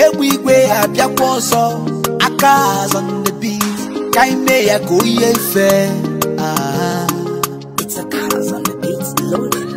Ewigwe abịakwa ọzọ. Aka's on the beat. Kaime ya go yefe. It's a cars on the beats loaded.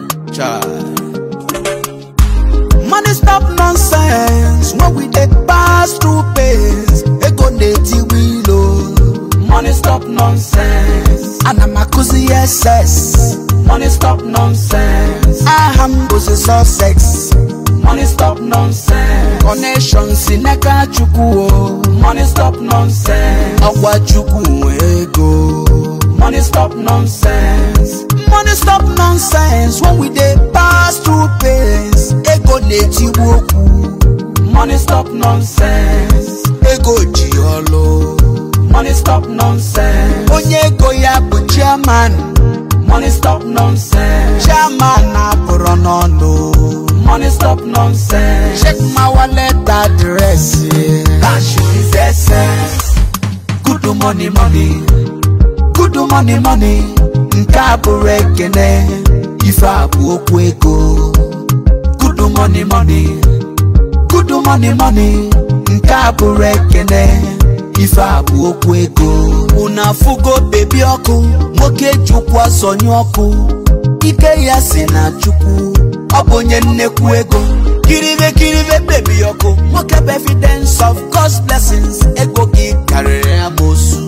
Money stop nonsense when we dey pass through pains. Ego neti we low. Money stop nonsense. Anamakuzi SS. Money stop nonsense. Ahambozi success. Money stop nonsense. Connections in Eka Chuku. Money stop nonsense. Awa Chuku ego. Money stop nonsense. Money stop nonsense when we dey pass through pains. Ego neti woku. Money stop nonsense. Ego jiolo. Money stop nonsense. Onye go ya bu chairman. Money stop nonsense. Chairman na no. Money stop nonsense. Check my wallet address. Cash is essence. Good money, money. Good money, money. Nkabu rekene. Ifa bu okweko. Good money, money. Good money, money. Nkabu rekene. Ifa bu okweko. Unafugo baby oku. Moke chukwa sonyoku. Ike ya sina chuku. Obonye nnekwu ego. Kiribe baby yoko. Moke evidence of God's blessings. Ego ki karere amosu.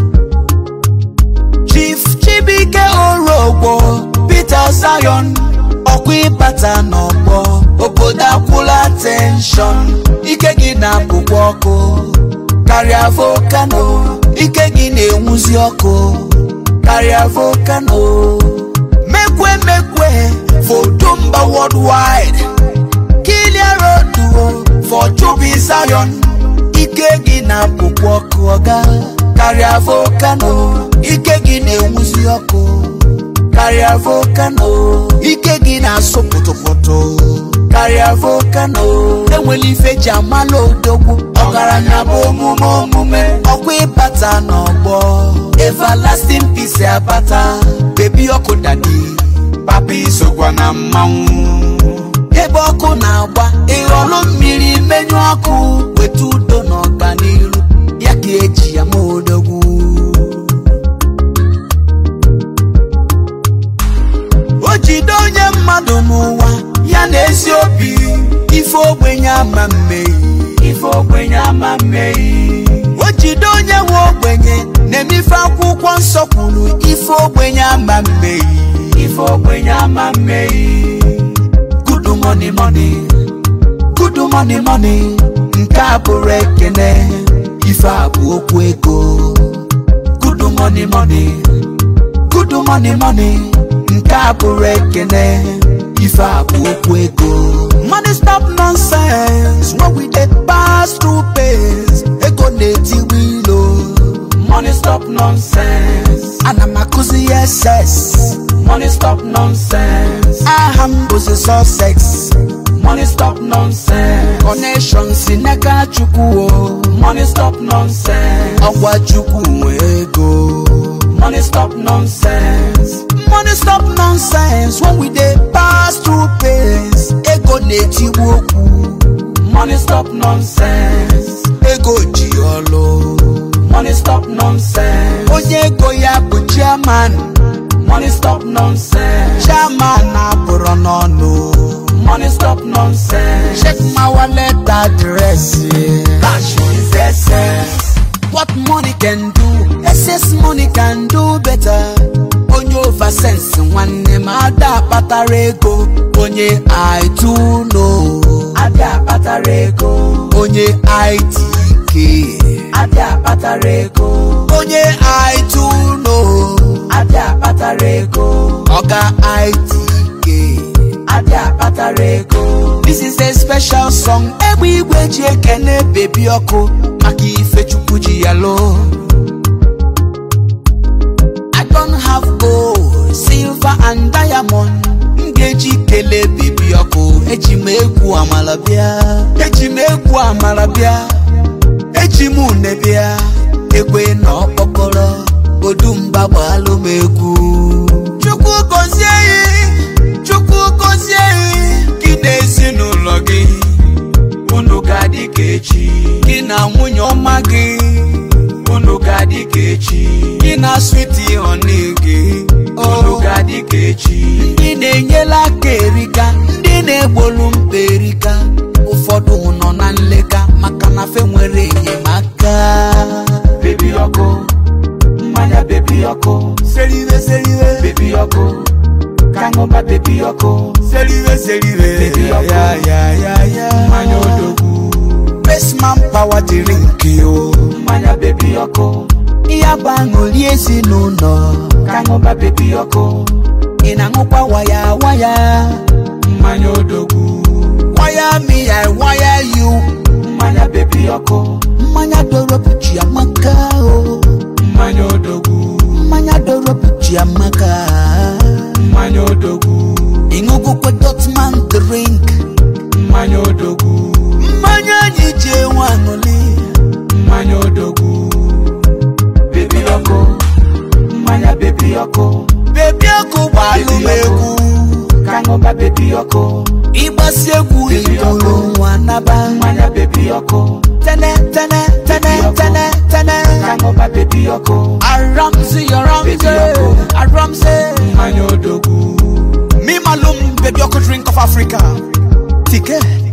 Chief Chibike Orogbo. Peter Zion. Okwi bata n'ogbo. Oboda kwula attention. Ike gi na bukwa oko. Karịa volcano. Ike gi na-enwuzi ọkụ. Karịa volcano. Mekwe for Dumba worldwide. Kilia road for Chubi Zion. Ike gi na bukwa ọkụ oga. Karịa volcano. Ike gi na-enwuzi ọkụ. Karịa volcano. Ike gi na-asụ pụtụpụtụ. Karịa volcano. Enwere ife ji amala odogwu. Ọgaranya bụ omume. Ọkwa ịbata n'ọgbọ. Everlasting peace abata. Baby ọkụ dadi. Papi sokwa na mmanwụ. Ebe ọkụ na-agba. Ịghọlụ mmiri menyu ọkụ. Weta udo n'ọganiru. Ya ka eji ya ma odogwu. O jide onye mmadụ n'ụwa. Ya na ezi obi. Ife ogbenye ama mmehie. O jide onye nwe ogbenye. Na-emife akwụkwọ nsọ kwuru. Ife ogbenye ama mmehie. Good money, money. Good money, money. Nke a bụrụ ekene. Ife a bụ okwu ego. Good money, money. Good money, money. Nke a bụrụ ekene. Ife a bụ okwu ego. Money stop nonsense when we dey pass through pains. Ego neti wilo. Money stop nonsense. Anamakuzi SS. Money stop nonsense. Ahambozi success. Money stop nonsense. Connections in Eka Chuku. Money stop nonsense. Awa Chuku ego. Money stop nonsense. Money stop nonsense when we dey pass through pains. Ego neti woku. Money stop nonsense. Ego jiolo. Money stop nonsense. Onye go ya bu chairman. Money stop nonsense. Chairman na no. Money stop nonsense. Check my wallet address. Cash is essence. What money can do, excess money can do better. Onye over sense nwanne ma ada kpatara ego. Onye I too know. Ada kpatara ego. Onye ITK. Ada kpatara ego. Onye I too know. Ada kpatara ego. Oga ITK. Ada kpatara ego. This is a special song. Egbe igwe ji ekene baby ọkụ. Maka ife Chukwu ji ya lo. I don't have gold, silver and diamond. Ngeji kele baby ọkụ. Eji m egwu amala bịa. Eji m une bịa. Ekwe na ọkpọkọrọ. Odumba gbalụ m egwu. Chukwu gọzie gị na ezinụlọ gị. Unu ga-adị ka echi. echi. Ina sweetie onigi. Oluga dika echi. Ndi na-enyela aka erika, ndị na-egbolu mkperika. Ụfọdụ nọ na nleka maka na fe nwere enyemaka. Baby yoko, mmanya baby yoko. Serive, baby yoko. Kangomba baby yoko. Serive, baby yoko. Yeah. Mmanya odogwu. Best man power drink yo. Mmanya baby yoko. Iya bangoli ezinụlọ. Kangomba baby yoko. Inangukwa waya. Mmanya odogwu. Wire me, I wire you. Mmanya baby yoko. Mmanya doro puchi amaka o. Mmanya odogwu. Mmanya doro puchi amaka. Mmanya odogwu. Ingugu kwa Dotman drink. Mmanya odogwu. Mmanya nije wanoli. Mmanya odogwu. Baby yoko. Mmanya baby yoko. Baby yoko balumegu. Kangomba baby yoko. Ibasi egwu idolo wanaba. Mmanya baby yoko. Tene. Kangomba baby yoko. Aramzi. Mmanya odogwu. Me malum baby yoko drink of Africa. Tike.